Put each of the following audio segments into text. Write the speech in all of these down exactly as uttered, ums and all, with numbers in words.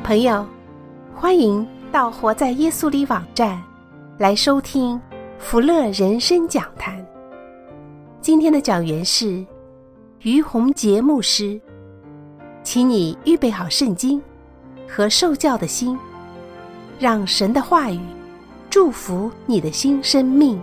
朋友，欢迎到活在耶稣里网站来收听福乐人生讲坛。今天的讲员是于洪杰牧师，请你预备好圣经和受教的心，让神的话语祝福你的新生命。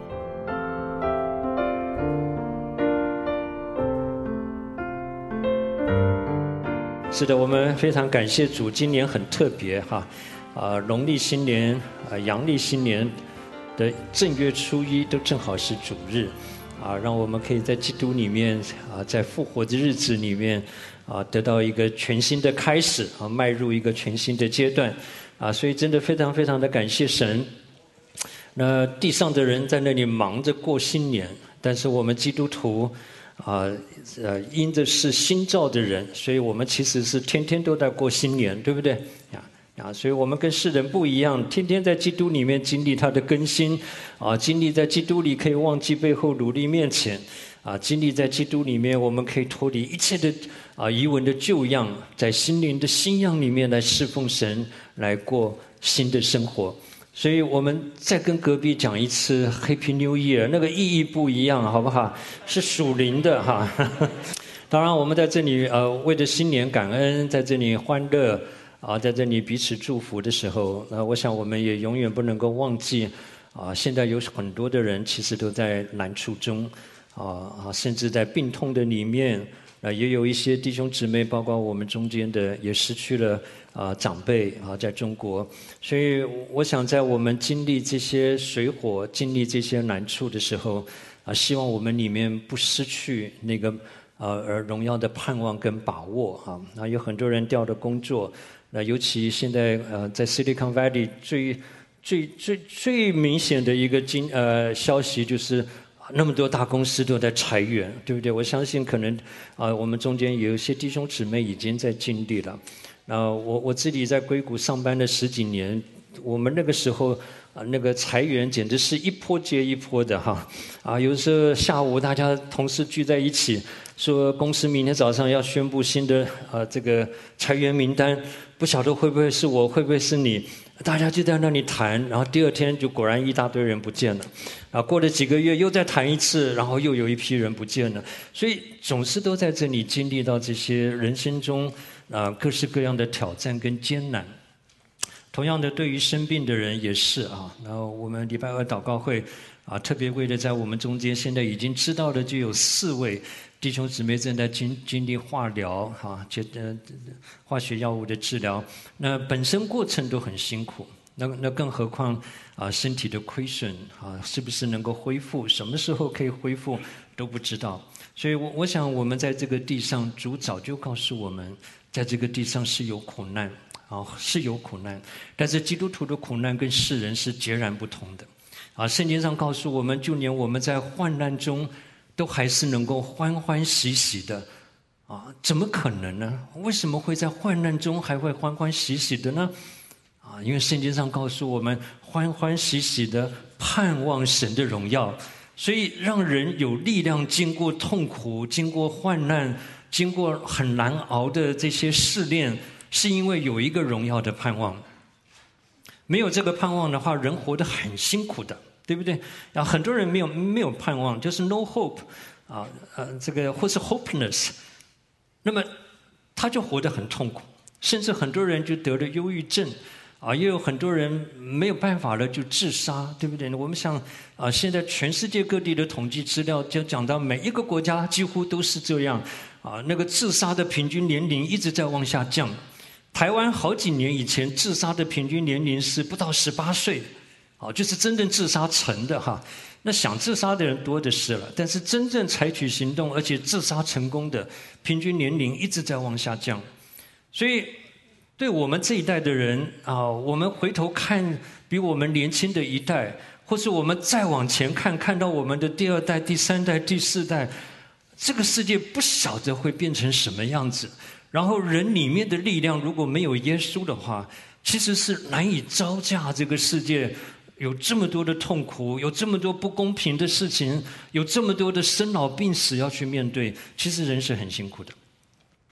是的，我们非常感谢主，今年很特别哈，啊、呃，农历新年、啊、呃、阳历新年的正月初一都正好是主日，啊，让我们可以在基督里面啊，在复活的日子里面啊，得到一个全新的开始啊，迈入一个全新的阶段啊，所以真的非常非常的感谢神。那地上的人在那里忙着过新年，但是我们基督徒啊，呃，因着是新造的人，所以我们其实是天天都在过新年，对不对？呀啊，所以我们跟世人不一样，天天在基督里面经历他的更新，啊，经历在基督里可以忘记背后，努力面前，啊，经历在基督里面，我们可以脱离一切的啊遗文的旧样，在心灵的新样里面来侍奉神，来过新的生活。所以我们再跟隔壁讲一次 Happy New Year， 那个意义不一样，好不好？是属灵的哈。当然，我们在这里呃，为着新年感恩，在这里欢乐啊，在这里彼此祝福的时候，那我想我们也永远不能够忘记啊，现在有很多的人其实都在难处中啊啊，甚至在病痛的里面。啊，也有一些弟兄姊妹，包括我们中间的，也失去了啊、呃、长辈啊，在中国。所以，我想在我们经历这些水火、经历这些难处的时候，啊，希望我们里面不失去那个呃荣耀的盼望跟把握啊。那有很多人调了工作，那尤其现在呃在 Silicon Valley 最最最最明显的一个经呃消息就是。那么多大公司都在裁员，对不对？我相信可能啊、呃，我们中间有一些弟兄姊妹已经在经历了。那、呃、我我自己在硅谷上班了十几年，我们那个时候啊、呃，那个裁员简直是一波接一波的哈。啊，有时候下午大家同事聚在一起，说公司明天早上要宣布新的呃这个裁员名单，不晓得会不会是我，会不会是你？大家就在那里谈，然后第二天就果然一大堆人不见了，啊，过了几个月又再谈一次，然后又有一批人不见了，所以总是都在这里经历到这些人生中啊各式各样的挑战跟艰难。同样的，对于生病的人也是啊。然后我们礼拜二祷告会啊，特别为了在我们中间，现在已经知道的就有四位弟兄姊妹正在经经历化疗啊，接呃化学药物的治疗，那本身过程都很辛苦，那那更何况啊身体的亏损啊，是不是能够恢复，什么时候可以恢复都不知道。所以我我想我们在这个地上，主早就告诉我们，在这个地上是有苦难啊，是有苦难，但是基督徒的苦难跟世人是截然不同的啊。圣经上告诉我们，就连我们在患难中都还是能够欢欢喜喜的啊，怎么可能呢？为什么会在患难中还会欢欢喜喜的呢？啊，因为圣经上告诉我们，欢欢喜喜的盼望神的荣耀，所以让人有力量经过痛苦，经过患难，经过很难熬的这些试炼，是因为有一个荣耀的盼望。没有这个盼望的话，人活得很辛苦的。对不对？啊，很多人没有没有盼望，就是 no hope， 啊，呃，这个或是 hopeless， 那么他就活得很痛苦，甚至很多人就得了忧郁症，啊，也有很多人没有办法了就自杀，对不对？我们想啊，现在全世界各地的统计资料就讲到，每一个国家几乎都是这样，啊，那个自杀的平均年龄一直在往下降。台湾好几年以前，自杀的平均年龄是不到十八岁。哦，就是真正自杀成的哈，那想自杀的人多的是了，但是真正采取行动而且自杀成功的，平均年龄一直在往下降。所以，对我们这一代的人啊，我们回头看比我们年轻的一代，或是我们再往前看，看到我们的第二代、第三代、第四代，这个世界不晓得会变成什么样子。然后，人里面的力量如果没有耶稣的话，其实是难以招架这个世界。有这么多的痛苦，有这么多不公平的事情，有这么多的生老病死要去面对，其实人是很辛苦的。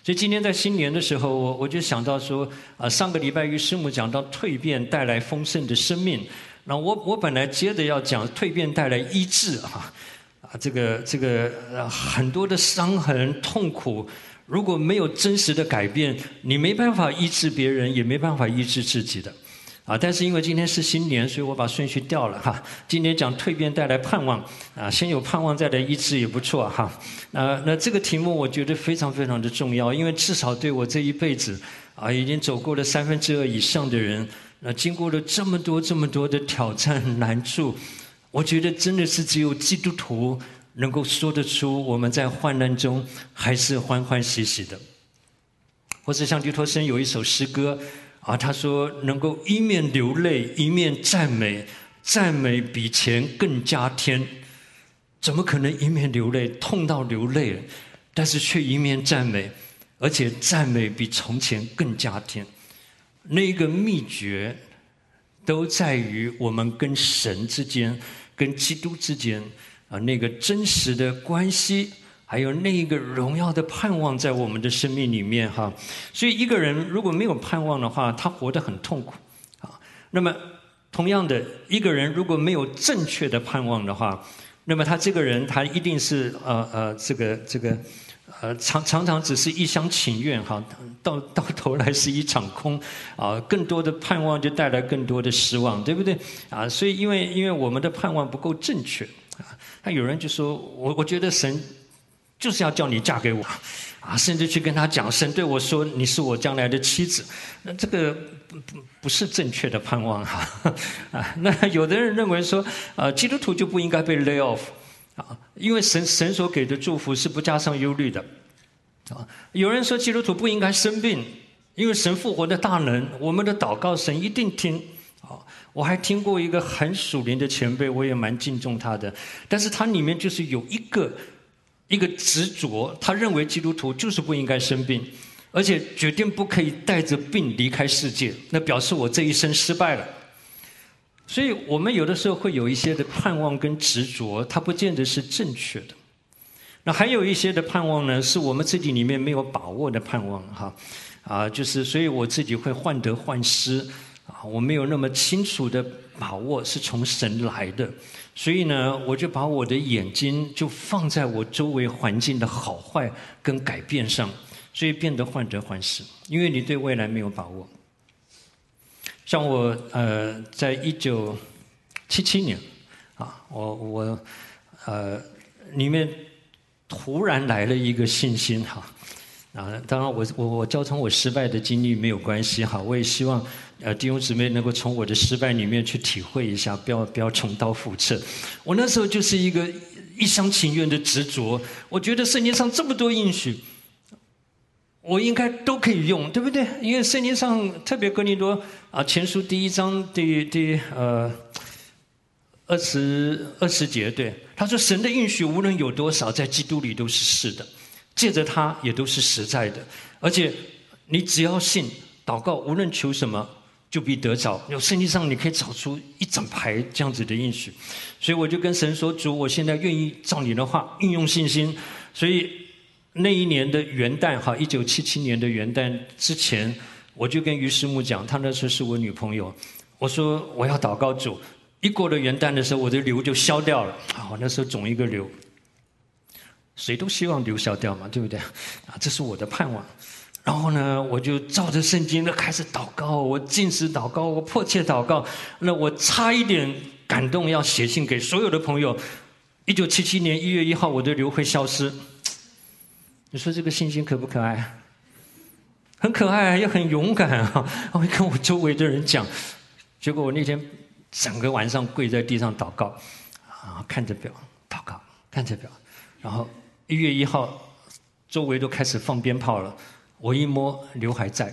所以今天在新年的时候，我我就想到说，啊，上个礼拜于师母讲到蜕变带来丰盛的生命，那我我本来接着要讲蜕变带来医治啊，啊，这个这个、呃、很多的伤痕痛苦，如果没有真实的改变，你没办法医治别人，也没办法医治自己的。啊，但是因为今天是新年，所以我把顺序调了哈。今天讲蜕变带来盼望，啊，先有盼望再来医治也不错哈。啊，那这个题目我觉得非常非常的重要，因为至少对我这一辈子啊，已经走过了三分之二以上的人，那经过了这么多这么多的挑战难处，我觉得真的是只有基督徒能够说得出我们在患难中还是欢欢喜喜的。或者像狄托生有一首诗歌。啊，他说能够一面流泪一面赞美，赞美比前更加添。怎么可能一面流泪，痛到流泪了，但是却一面赞美，而且赞美比从前更加添？那个秘诀都在于我们跟神之间、跟基督之间啊那个真实的关系。还有那一个荣耀的盼望在我们的生命里面哈，所以一个人如果没有盼望的话，他活得很痛苦啊。那么同样的，一个人如果没有正确的盼望的话，那么他这个人他一定是呃呃这个这个呃常常常只是一厢情愿哈，到到头来是一场空啊。更多的盼望就带来更多的失望，对不对啊？所以因为因为我们的盼望不够正确啊，那有人就说我我觉得神。就是要叫你嫁给我，啊，甚至去跟他讲，神对我说你是我将来的妻子，那这个不不不是正确的盼望哈，啊，那有的人认为说，呃，基督徒就不应该被 lay off，啊，因为神神所给的祝福是不加上忧虑的，啊，有人说基督徒不应该生病，因为神复活的大能，我们的祷告神一定听，啊，我还听过一个很属灵的前辈，我也蛮敬重他的，但是他里面就是有一个。一个执着，他认为基督徒就是不应该生病，而且决定不可以带着病离开世界，那表示我这一生失败了。所以我们有的时候会有一些的盼望跟执着，它不见得是正确的。那还有一些的盼望呢，是我们自己里面没有把握的盼望哈，啊，就是所以我自己会患得患失啊，我没有那么清楚的把握是从神来的。所以呢，我就把我的眼睛就放在我周围环境的好坏跟改变上，所以变得患得患失，因为你对未来没有把握。像我呃，在一九七七年啊，我我呃里面突然来了一个信心哈。啊，当然我我我交通我失败的经历没有关系哈，我也希望呃弟兄姊妹能够从我的失败里面去体会一下，不要不要重蹈覆辙。我那时候就是一个一厢情愿的执着，我觉得圣经上这么多应许，我应该都可以用，对不对？因为圣经上特别哥林多啊前书第一章第第呃二十二十节，对，他说神的应许无论有多少，在基督里都是是的。借着它也都是实在的，而且你只要信祷告，无论求什么就必得着。有圣经上你可以找出一整排这样子的应许，所以我就跟神说，主，我现在愿意照你的话运用信心。所以那一年的元旦哈，一九七七年的元旦之前，我就跟于师母讲，她那时候是我女朋友，我说我要祷告主。一过了元旦的时候，我的瘤就消掉了啊，我那时候肿一个瘤。谁都希望流消掉嘛，对不对？啊，这是我的盼望。然后呢，我就照着圣经呢开始祷告，我禁食祷告，我迫切祷告。那我差一点感动，要写信给所有的朋友。一九七七年一月一号，我的瘤会消失。你说这个信心可不可爱？很可爱，也很勇敢啊！我会跟我周围的人讲。结果我那天整个晚上跪在地上祷告，啊，看着表祷告，看着表，然后。一月一号，周围都开始放鞭炮了。我一摸，瘤还在，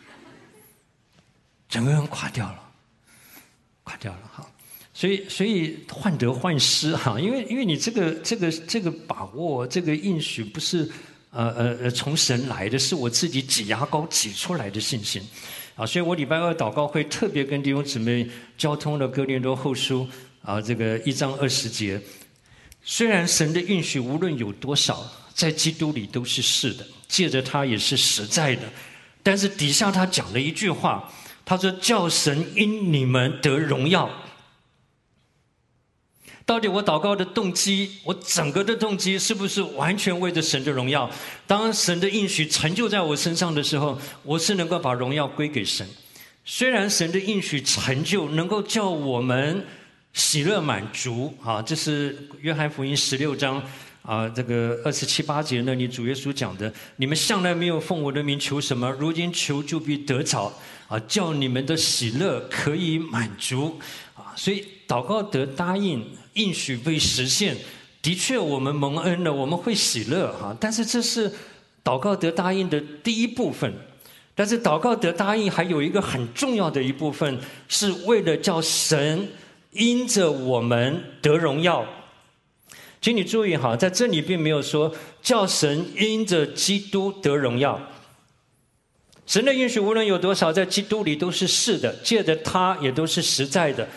整个人垮掉了，垮掉了哈。所以，所以患得患失哈，因为因为你这个这个这个把握，这个应许不是呃呃呃从神来的，是我自己挤牙膏挤出来的信心啊。所以我礼拜二祷告会特别跟弟兄姊妹交通了哥林多后书啊这个一章二十节。虽然神的应许无论有多少，在基督里都是是的借着他也是实在的。但是底下他讲了一句话，他说叫神因你们得荣耀。到底我祷告的动机，我整个的动机是不是完全为着神的荣耀？当神的应许成就在我身上的时候，我是能够把荣耀归给神。虽然神的应许成就能够叫我们喜乐满足啊，这是约翰福音十六章啊，这个二十七八节那里主耶稣讲的，你们向来没有奉我的名求什么，如今求就必得着啊，叫你们的喜乐可以满足啊。所以祷告得答应，应许被实现，的确我们蒙恩了，我们会喜乐哈。但是这是祷告得答应的第一部分。但是祷告得答应还有一个很重要的一部分，是为了叫神因着我们得荣耀。请你注意哈，在这里并没有说叫神因着基督得荣耀。神的应许无论有多少，在基督里都是是的，借着他也都是实在的，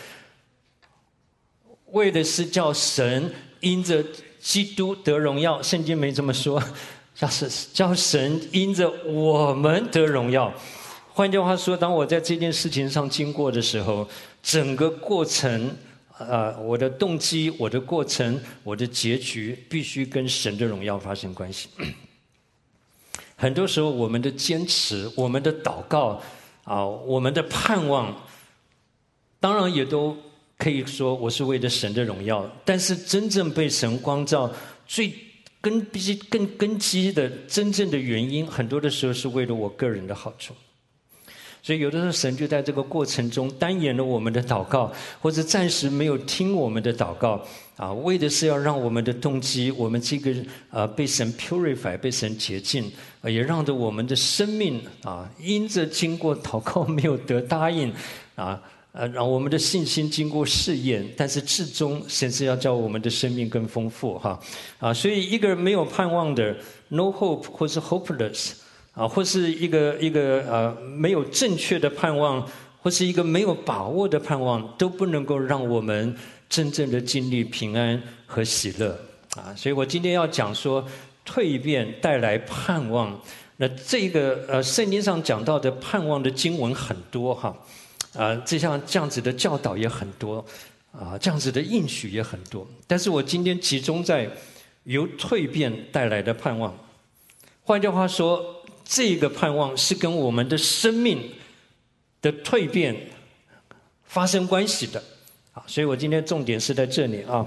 为的是叫神因着基督得荣耀。圣经没这么说，叫神因着我们得荣耀。换句话说，当我在这件事情上经过的时候，整个过程呃，我的动机，我的过程，我的结局必须跟神的荣耀发生关系。很多时候我们的坚持，我们的祷告啊，我们的盼望，当然也都可以说我是为了神的荣耀，但是真正被神光照最根基更根基的真正的原因，很多的时候是为了我个人的好处。所以有的时候神就在这个过程中单延了我们的祷告，或者暂时没有听我们的祷告啊，为的是要让我们的动机，我们这个呃被神 purify， 被神洁净，呃、也让着我们的生命啊，因着经过祷告没有得答应啊，呃，让我们的信心经过试验，但是至终神是要叫我们的生命更丰富哈啊，所以一个没有盼望的 no hope 或是 hopeless。啊，或是一个一个呃没有正确的盼望，或是一个没有把握的盼望，都不能够让我们真正的经历平安和喜乐啊。所以我今天要讲说，蜕变带来盼望。那这个呃圣经上讲到的盼望的经文很多哈，啊，这像这样子的教导也很多啊，这样子的应许也很多。但是我今天集中在由蜕变带来的盼望。换句话说，这个盼望是跟我们的生命的蜕变发生关系的啊，所以我今天重点是在这里啊。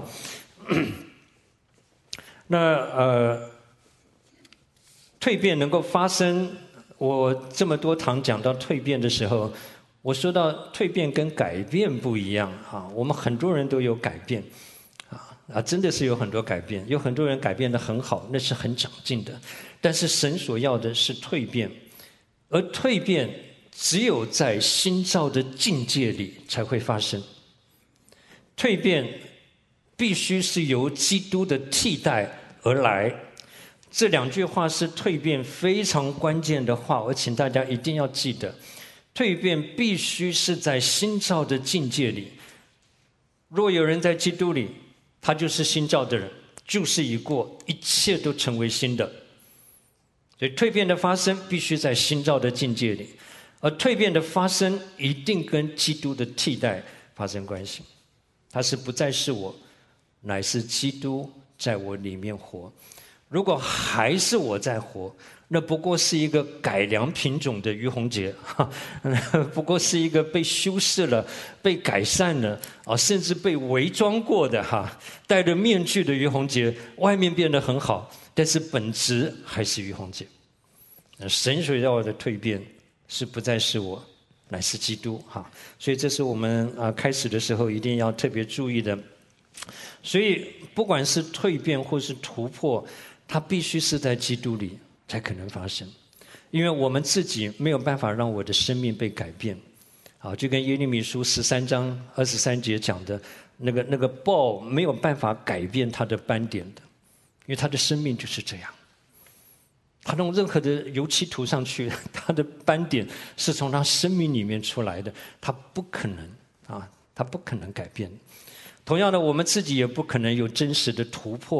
那呃，蜕变能够发生，我这么多堂讲到蜕变的时候，我说到蜕变跟改变不一样啊，我们很多人都有改变。啊，真的是有很多改变，有很多人改变得很好，那是很长进的。但是神所要的是蜕变，而蜕变只有在新造的境界里才会发生。蜕变必须是由基督的替代而来。这两句话是蜕变非常关键的话，我请大家一定要记得。蜕变必须是在新造的境界里。若有人在基督里，他就是新造的人，旧事已过，一切都成为新的。所以蜕变的发生必须在新造的境界里，而蜕变的发生一定跟基督的替代发生关系。他是不再是我，乃是基督在我里面活。如果还是我在活，那不过是一个改良品种的于洪杰，不过是一个被修饰了、被改善了啊，甚至被伪装过的哈，戴着面具的于洪杰，外面变得很好，但是本质还是于洪杰。神所要的蜕变是不再是我，乃是基督哈。所以这是我们啊开始的时候一定要特别注意的。所以不管是蜕变或是突破，它必须是在基督里才可能发生，因为我们自己没有办法让我的生命被改变。啊，就跟耶利米书十三章二十三节讲的那个那个豹没有办法改变它的斑点的，因为它的生命就是这样。它用任何的油漆涂上去，它的斑点是从它生命里面出来的，它不可能啊，它不可能改变。同样的，我们自己也不可能有真实的突破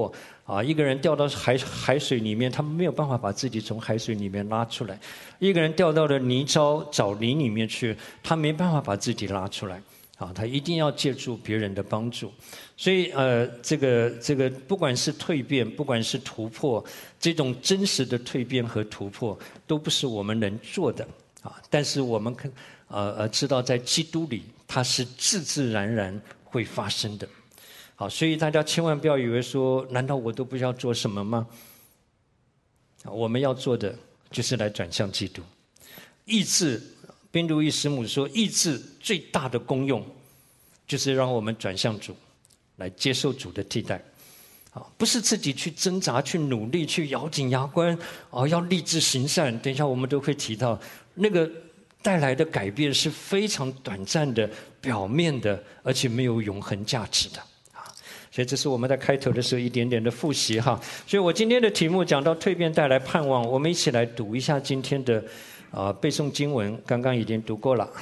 啊，一个人掉到海海水里面，他没有办法把自己从海水里面拉出来；一个人掉到了泥沼沼林里面去，他没办法把自己拉出来。啊，他一定要借助别人的帮助。所以，呃，这个这个，不管是蜕变，不管是突破，这种真实的蜕变和突破，都不是我们能做的啊。但是我们可呃呃知道，在基督里，它是自自然然会发生的。好，所以大家千万不要以为说，难道我都不要做什么吗？我们要做的就是来转向基督。意志，宾路易师母说，意志最大的功用，就是让我们转向主，来接受主的替代。啊，不是自己去挣扎、去努力、去咬紧牙关，哦，要立志行善。等一下我们都会提到，那个带来的改变是非常短暂的、表面的，而且没有永恒价值的。所以这是我们在开头的时候一点点的复习哈。所以我今天的题目讲到蜕变带来盼望，我们一起来读一下今天的啊、呃、背诵经文，刚刚已经读过了。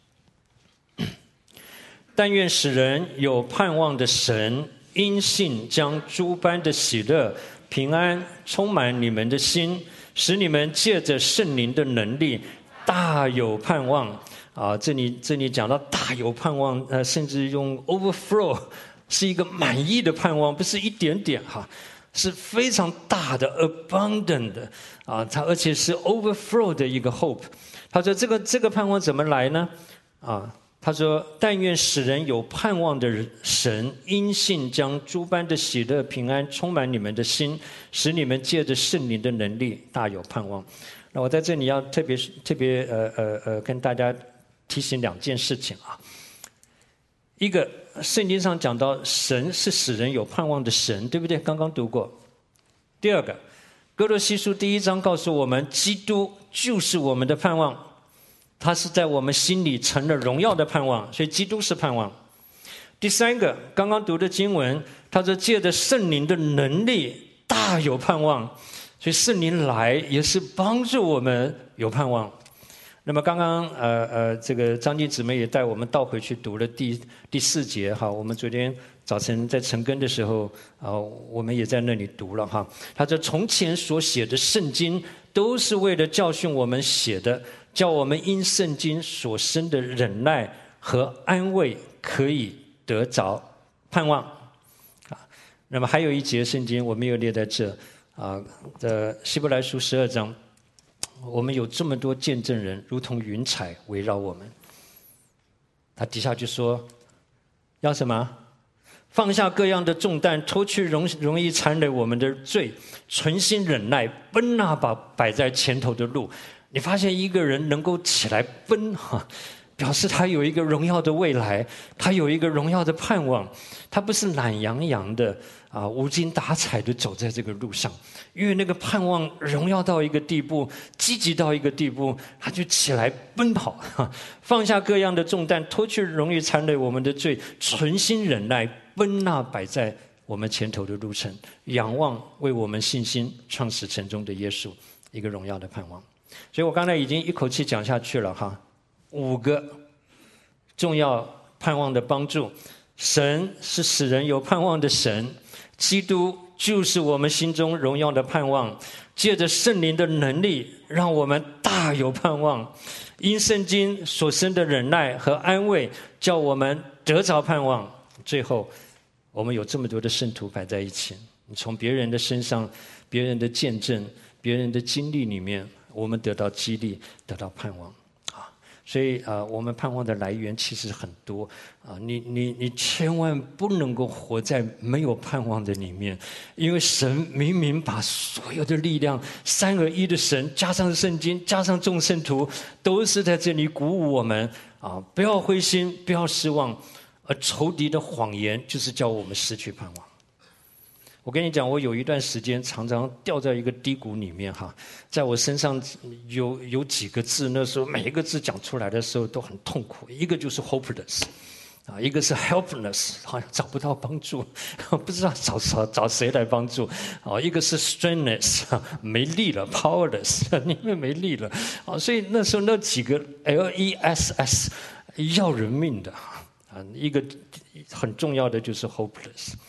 但愿使人有盼望的神，因信将诸般的喜乐、平安充满你们的心，使你们借着圣灵的能力，大有盼望。啊，这里这里讲到大有盼望，呃，甚至用 overflow。是一个满意的盼望，不是一点点哈，是非常大的 abundant 的啊，它而且是 overflow 的一个 hope。他说这个这个盼望怎么来呢？啊，他说但愿使人有盼望的神，因信将诸般的喜乐平安充满你们的心，使你们借着圣灵的能力大有盼望。那我在这里要特别特别呃呃呃跟大家提醒两件事情啊。一个，圣经上讲到神是使人有盼望的神，对不对？刚刚读过。第二个，哥罗西书第一章告诉我们，基督就是我们的盼望，他是在我们心里成了荣耀的盼望，所以基督是盼望。第三个，刚刚读的经文，他说借着圣灵的能力大有盼望，所以圣灵来也是帮助我们有盼望。那么刚刚呃呃，这个张静姊妹也带我们倒回去读了第第四节哈。我们昨天早晨在晨更的时候啊、呃，我们也在那里读了哈。他说从前所写的圣经都是为了教训我们写的，叫我们因圣经所生的忍耐和安慰可以得着盼望啊。那么还有一节圣经我们又列在这啊的希伯来书十二章。我们有这么多见证人，如同云彩围绕我们。他底下就说，要什么？放下各样的重担，脱去容容易缠累我们的罪，存心忍耐，奔那把摆在前头的路。你发现一个人能够起来奔哈，表示他有一个荣耀的未来，他有一个荣耀的盼望，他不是懒洋洋的啊，无精打采的走在这个路上。因为那个盼望荣耀到一个地步，积极到一个地步，他就起来奔跑，放下各样的重担，脱去容易缠累我们的罪，存心忍耐，奔那摆在我们前头的路程，仰望为我们信心创始成终的耶稣，一个荣耀的盼望。所以我刚才已经一口气讲下去了哈，五个重要盼望的帮助。神是使人有盼望的神，基督就是我们心中荣耀的盼望，借着圣灵的能力，让我们大有盼望。因圣经所生的忍耐和安慰，叫我们得着盼望。最后，我们有这么多的圣徒摆在一起，从别人的身上、别人的见证、别人的经历里面，我们得到激励，得到盼望。所以啊、呃，我们盼望的来源其实很多啊，你你你千万不能够活在没有盼望的里面，因为神明明把所有的力量，三而一的神加上圣经，加上众圣徒，都是在这里鼓舞我们啊，不要灰心，不要失望，而仇敌的谎言就是叫我们失去盼望。我跟你讲，我有一段时间常常掉在一个低谷里面哈，在我身上有有几个字，那时候每一个字讲出来的时候都很痛苦。一个就是 hopeless， 啊，一个是 helpless， 好像找不到帮助，不知道找找找谁来帮助。啊，一个是 strengthless， 没力了 ，powerless， 因为没力了。啊，所以那时候那几个 L E S S 要人命的啊，一个很重要的就是 hopeless。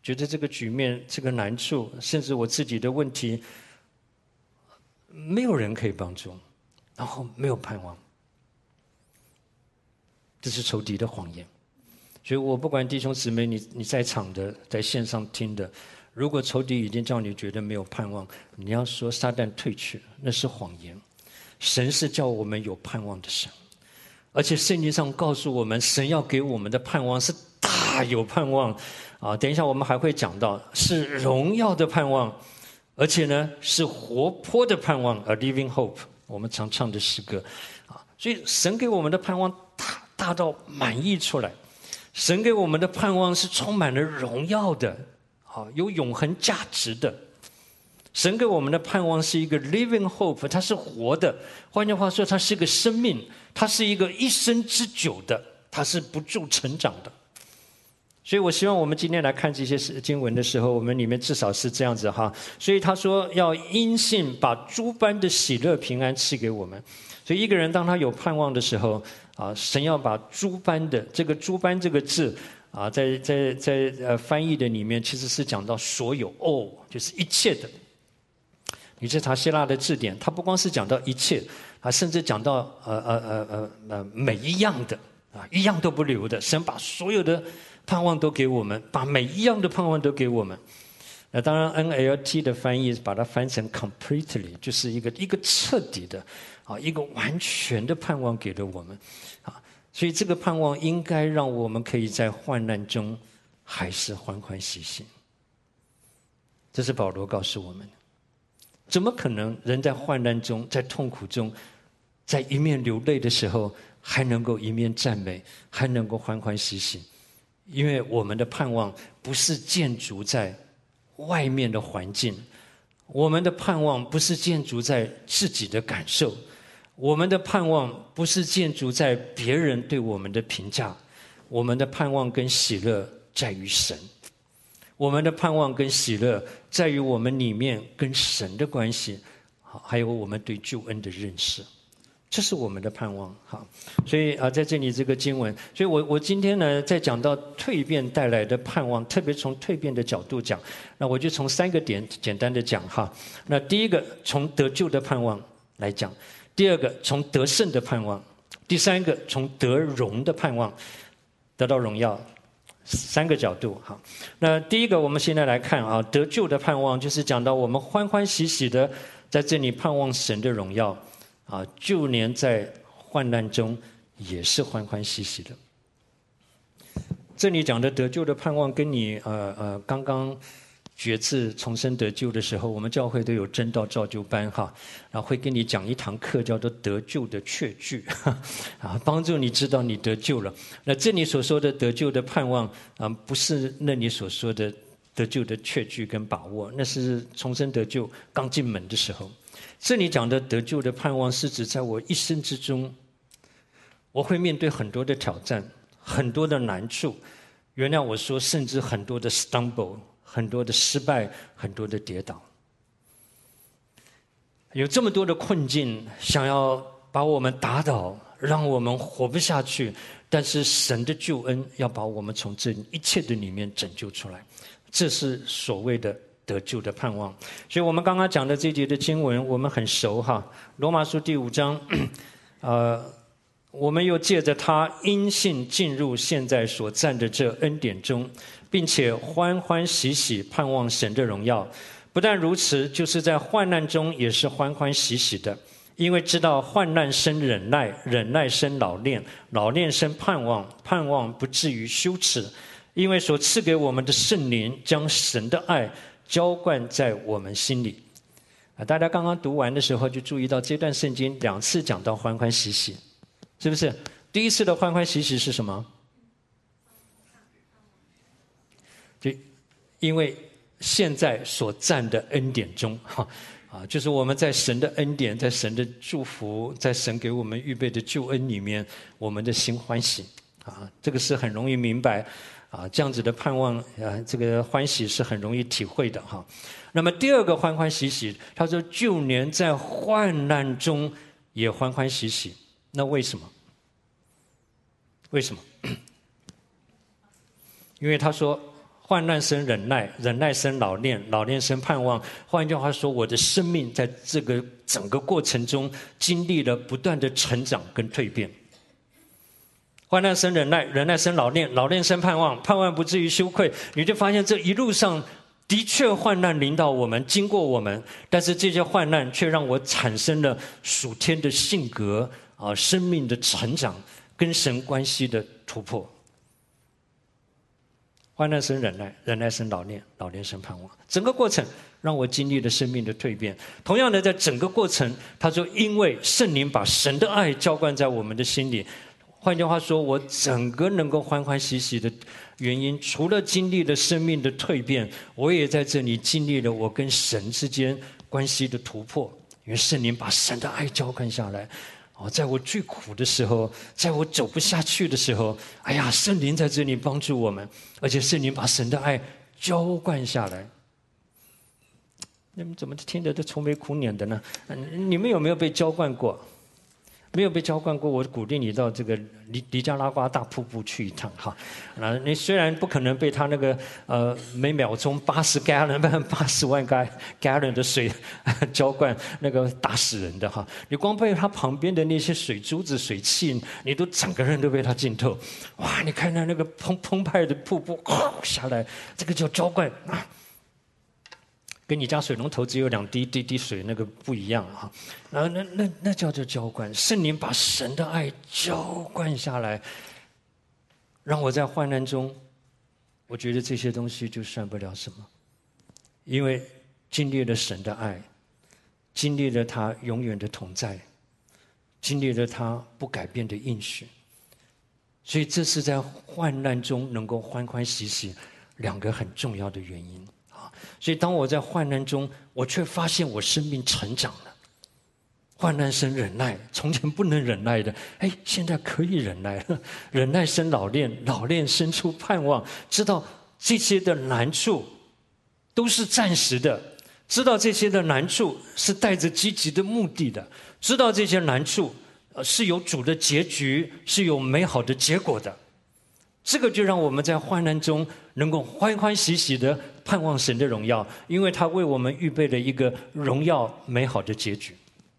觉得这个局面、这个难处，甚至我自己的问题，没有人可以帮助，然后没有盼望。这是仇敌的谎言。所以我不管弟兄姊妹，你你在场的，在线上听的，如果仇敌已经叫你觉得没有盼望，你要说撒旦退去，那是谎言。神是叫我们有盼望的神，而且圣经上告诉我们，神要给我们的盼望是大有盼望啊！等一下我们还会讲到，是荣耀的盼望，而且呢是活泼的盼望 ，a living hope。我们常唱的诗歌啊，所以神给我们的盼望大大到满溢出来，神给我们的盼望是充满了荣耀的，啊，有永恒价值的。神给我们的盼望是一个 living hope， 它是活的，换句话说，它是一个生命，它是一个一生之久的，它是不住成长的。所以我希望我们今天来看这些经文的时候，我们里面至少是这样子哈。所以他说要因信把诸般的喜乐平安赐给我们。所以一个人当他有盼望的时候啊，神要把诸般的，这个诸般这个字啊，在在在呃翻译的里面其实是讲到所有 all， 就是一切的。你去查希腊的字典，它不光是讲到一切，啊，甚至讲到呃呃呃呃呃每一样的啊，一样都不留的。神把所有的盼望都给我们，把每一样的盼望都给我们。那当然 N L T 的翻译把它翻成 completely， 就是一个一个彻底的啊，一个完全的盼望给了我们啊。所以这个盼望应该让我们可以在患难中还是欢欢喜喜。这是保罗告诉我们的。怎么可能人在患难中，在痛苦中，在一面流泪的时候，还能够一面赞美，还能够欢欢喜喜？因为我们的盼望不是建筑在外面的环境，我们的盼望不是建筑在自己的感受，我们的盼望不是建筑在别人对我们的评价，我们的盼望跟喜乐在于神。我们的盼望跟喜乐在于我们里面跟神的关系，还有我们对救恩的认识，这是我们的盼望。好，所以啊，在这里这个经文，所以我我今天呢，在讲到蜕变带来的盼望，特别从蜕变的角度讲，那我就从三个点简单的讲哈。那第一个从得救的盼望来讲，第二个从得胜的盼望，第三个从得荣的盼望，得到荣耀。三个角度。好，那第一个我们现在来看啊，得救的盼望就是讲到我们欢欢喜喜的在这里盼望神的荣耀啊，就连在患难中也是欢欢喜喜的。这里讲的得救的盼望跟你呃呃刚刚决志重生得救的时候，我们教会都有真道造就班哈，然后会跟你讲一堂课叫做得救的确据啊，帮助你知道你得救了。那这里所说的得救的盼望啊，不是那里所说的得救的确据跟把握，那是重生得救刚进门的时候。这里讲的得救的盼望是指在我一生之中，我会面对很多的挑战，很多的难处，原谅我说，甚至很多的 stumble，很多的失败，很多的跌倒，有这么多的困境想要把我们打倒，让我们活不下去，但是神的救恩要把我们从这一切的里面拯救出来，这是所谓的得救的盼望。所以我们刚刚讲的这节的经文我们很熟哈，罗马书第五章呃，我们又借着他因信进入现在所站的这恩典中，并且欢欢喜喜盼望神的荣耀。不但如此，就是在患难中也是欢欢喜喜的，因为知道患难生忍耐，忍耐生老练，老练生盼望，盼望不至于羞耻，因为所赐给我们的圣灵将神的爱浇灌在我们心里。啊，大家刚刚读完的时候就注意到这段圣经两次讲到欢欢喜喜，是不是？第一次的欢欢喜喜是什么？就因为现在所站的恩典中，哈啊，就是我们在神的恩典，在神的祝福，在神给我们预备的救恩里面，我们的心欢喜啊，这个是很容易明白啊，这样子的盼望啊，这个欢喜是很容易体会的哈。那么第二个欢欢喜喜，他说就连在患难中也欢欢喜喜，那为什么？为什么？因为他说患难生忍耐，忍耐生老练，老练生盼望。换句话说，我的生命在这个整个过程中经历了不断的成长跟蜕变。患难生忍耐，忍耐生老练，老练生盼望，盼望不至于羞愧。你就发现这一路上的确患难临到我们，经过我们，但是这些患难却让我产生了属天的性格啊，生命的成长，跟神关系的突破。患难生忍耐，忍耐生老练，老练生盼望。整个过程让我经历了生命的蜕变。同样的，在整个过程，他说，因为圣灵把神的爱浇灌在我们的心里。换句话说，我整个能够欢欢喜喜的原因，除了经历了生命的蜕变，我也在这里经历了我跟神之间关系的突破。因为圣灵把神的爱浇灌下来。哦，在我最苦的时候，在我走不下去的时候，哎呀，圣灵在这里帮助我们，而且圣灵把神的爱浇灌下来。你们怎么听着都愁眉苦脸的呢？你们有没有被浇灌过？没有被浇灌过，我鼓励你到这个尼尼加拉瓜大瀑布去一趟哈。啊，你虽然不可能被他那个呃每秒钟八十 gallon 八十万 gallon 的水浇灌，那个打死人的哈。你光被他旁边的那些水珠子、水汽，你都整个人都被他浸透。哇，你看到那个澎澎湃的瀑布下来，这个叫浇灌啊。跟你家水龙头只有两滴滴滴水那个不一样啊，然后那那那叫做浇灌，圣灵把神的爱浇灌下来，让我在患难中，我觉得这些东西就算不了什么，因为经历了神的爱，经历了他永远的同在，经历了他不改变的应许，所以这是在患难中能够欢欢喜喜两个很重要的原因。所以当我在患难中，我却发现我生命成长了。患难生忍耐，从前不能忍耐的，哎，现在可以忍耐了。忍耐生老练，老练生出盼望。知道这些的难处都是暂时的，知道这些的难处是带着积极的目的的，知道这些难处是有主的结局，是有美好的结果的。这个就让我们在患难中能够欢欢喜喜的盼望神的荣耀，因为他为我们预备了一个荣耀美好的结局。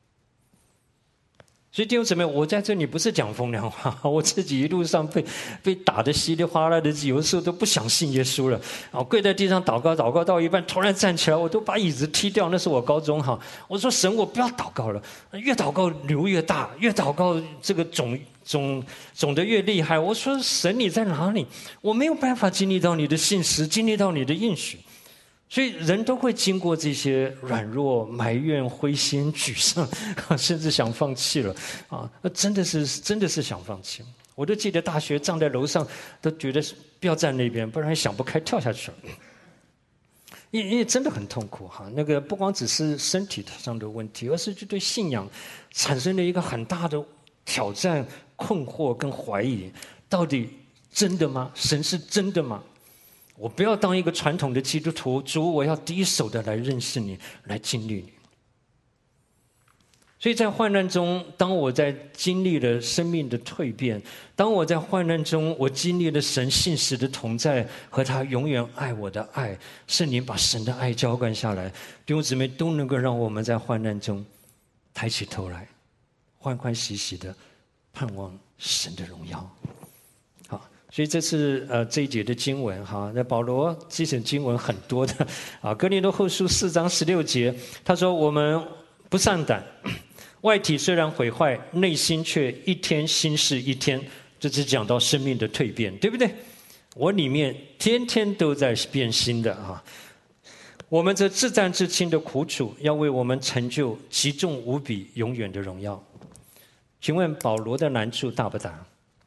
所以弟兄姊妹，我在这里不是讲风凉话，我自己一路上被被打得稀里哗啦的，有的时候都不想信耶稣了。啊，跪在地上祷告，祷告到一半，突然站起来，我都把椅子踢掉。那是我高中哈，我说神，我不要祷告了，越祷告流越大，越祷告这个肿肿肿得越厉害。我说神，你在哪里？我没有办法经历到你的信实，经历到你的应许。所以人都会经过这些软弱、埋怨、灰心、沮丧，甚至想放弃了啊！真的是真的是想放弃。我都记得大学站在楼上，都觉得不要站那边，不然想不开跳下去了。因因为真的很痛苦哈，那个不光只是身体上的问题，而是就对信仰产生了一个很大的挑战、困惑跟怀疑。到底真的吗？神是真的吗？我不要当一个传统的基督徒，主，我要第一手的来认识你，来经历你。所以在患难中，当我在经历了生命的蜕变，当我在患难中，我经历了神信实的同在和他永远爱我的爱，圣灵把神的爱浇灌下来，弟兄姊妹都能够让我们在患难中抬起头来，欢欢喜喜的盼望神的荣耀。所以这是呃这一节的经文哈，那保罗这些经文很多的啊，哥林多后书四章十六节，他说我们不丧胆，外体虽然毁坏，内心却一天新事一天。这是讲到生命的蜕变，对不对？我里面天天都在变新的啊。我们这自战自清的苦楚，要为我们成就极重无比、永远的荣耀。请问保罗的难处大不大？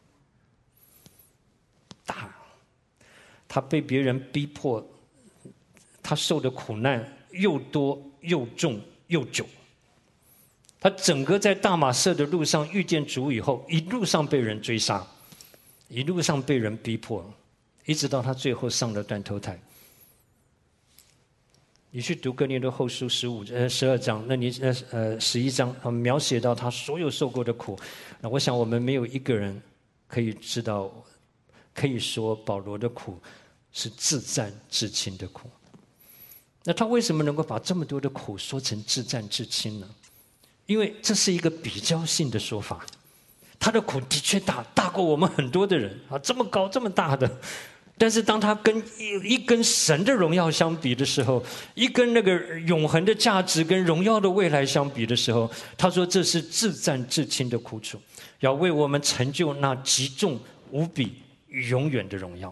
大，他被别人逼迫，他受的苦难又多又重又久。他整个在大马色的路上遇见主以后，一路上被人追杀，一路上被人逼迫，一直到他最后上了断头台。你去读哥林多后书十五呃十二章，那你呃呃十一章，描写到他所有受过的苦。那我想我们没有一个人可以知道。可以说保罗的苦是自战自亲的苦。那他为什么能够把这么多的苦说成自战自亲呢？因为这是一个比较性的说法，他的苦的确大，大过我们很多的人啊，这么高这么大的。但是当他跟一跟神的荣耀相比的时候，一跟那个永恒的价值跟荣耀的未来相比的时候，他说这是自战自亲的苦楚，要为我们成就那极重无比永远的荣耀。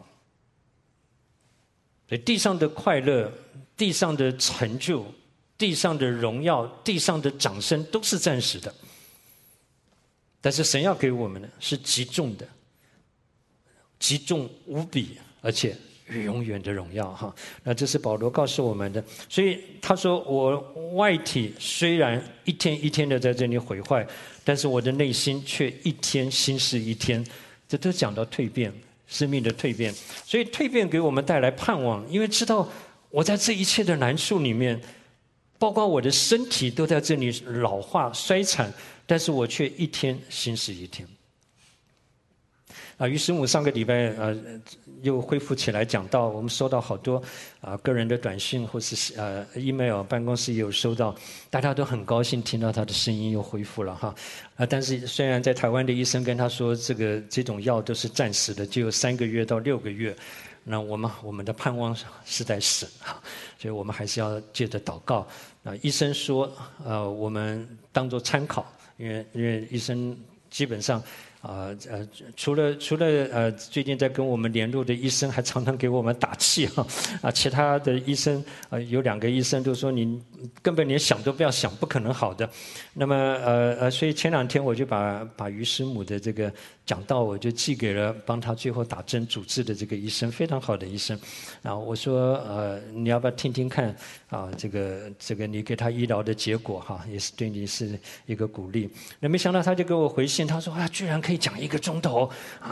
所以地上的快乐，地上的成就，地上的荣耀，地上的掌声都是暂时的，但是神要给我们的是极重的，极重无比，而且永远的荣耀哈。那这是保罗告诉我们的。所以他说，我外体虽然一天一天的在这里毁坏，但是我的内心却一天新似一天。这都讲到蜕变，生命的蜕变。所以蜕变给我们带来盼望，因为知道我在这一切的难处里面，包括我的身体都在这里老化衰残，但是我却一天新似一天。啊，于师母上个礼拜呃又恢复起来讲到，我们收到好多啊个人的短信或是呃 email， 办公室也有收到，大家都很高兴听到他的声音又恢复了哈。啊，但是虽然在台湾的医生跟他说，这个这种药都是暂时的，只有三个月到六个月。那我们我们的盼望是在神啊，所以我们还是要借着祷告。啊，医生说，呃，我们当作参考，因为因为医生基本上。啊呃，除了除了呃，最近在跟我们联络的医生，还常常给我们打气哈啊，其他的医生呃，有两个医生都说你根本连想都不要想，不可能好的。那么呃呃，所以前两天我就把把于师母的这个讲道，我就寄给了帮他最后打针主治的这个医生，非常好的医生。然后我说呃，你要不要听听看啊？这个这个你给他医疗的结果哈，也是对你是一个鼓励。那没想到他就给我回信，他说啊，居然可以讲一个钟头，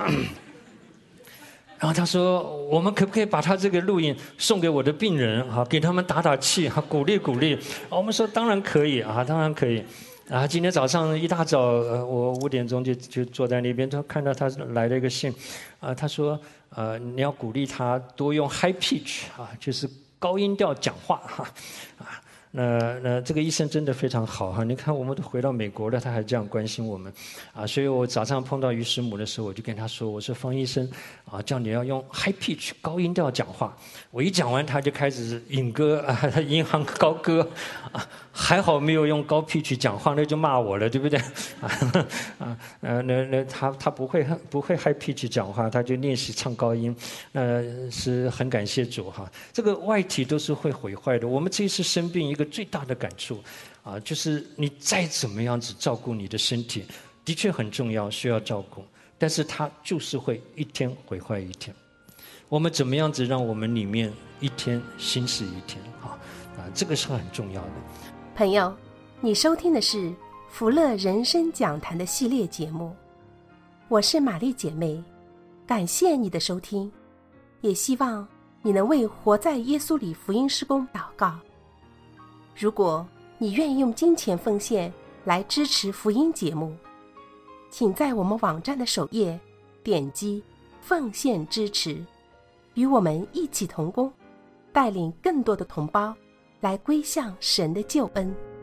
然后他说我们可不可以把他这个录音送给我的病人哈，给他们打打气哈，鼓励鼓励。我们说当然可以啊，当然可以。啊，今天早上一大早，呃，我五点钟就就坐在那边，他看到他来了一个信，啊，他说呃你要鼓励他多用 high pitch 啊，就是高音调讲话哈啊。那那这个医生真的非常好哈！你看，我们都回到美国了，他还这样关心我们，啊！所以我早上碰到于师母的时候，我就跟他说：“我说方医生，啊，叫你要用 high pitch 高音调讲话。”我一讲完，他就开始引歌啊，他银行高歌啊，还好没有用高 pitch 讲话，那就骂我了，对不对？啊啊呃，那那他他不会不会 high pitch 讲话，他就练习唱高音，那是很感谢主哈。这个外体都是会毁坏的，我们这一次生病一个。最大的感触啊，就是你再怎么样子照顾你的身体，的确很重要，需要照顾，但是它就是会一天毁坏一天。我们怎么样子让我们里面一天新似一天啊？啊，这个是很重要的。 朋友，你收听的是福乐人生讲坛的系列节目，我是玛丽姐妹，感谢你的收听，也希望你能为活在耶稣里福音事工祷告。如果你愿意用金钱奉献来支持福音节目，请在我们网站的首页点击奉献支持，与我们一起同工，带领更多的同胞来归向神的救恩。